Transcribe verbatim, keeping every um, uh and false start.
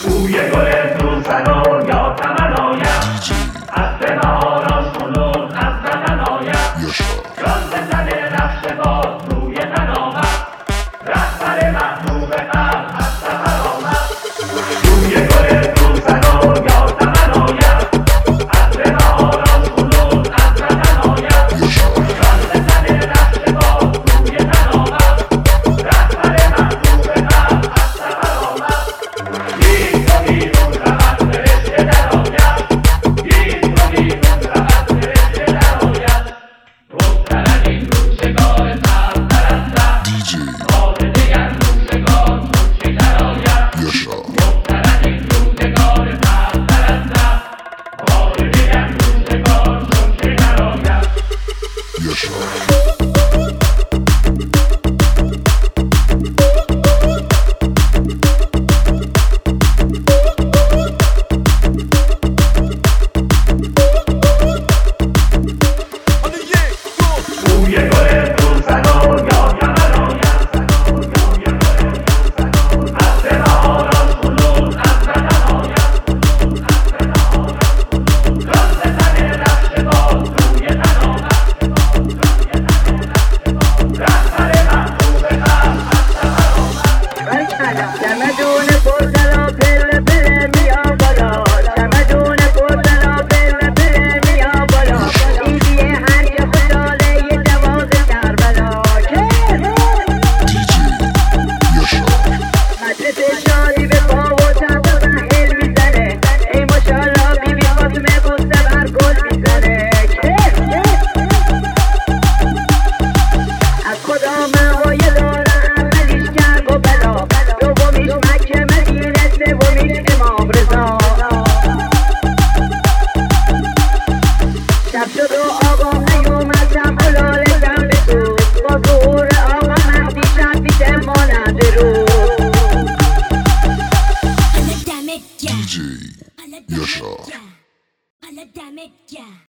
بوی گل سوسن و یا تمنایم از بهاران کنون از زننایم جان بزنه رفت باز روی تن آمد رهبر محبوب قلب از سفر آمد. بوی گل سوسن و یا تمنایم از بهاران کنون از زننایم جان بزنه رفت باز روی تن آمد رهبر محبوب قلب از سفر آمد. D J Yasha.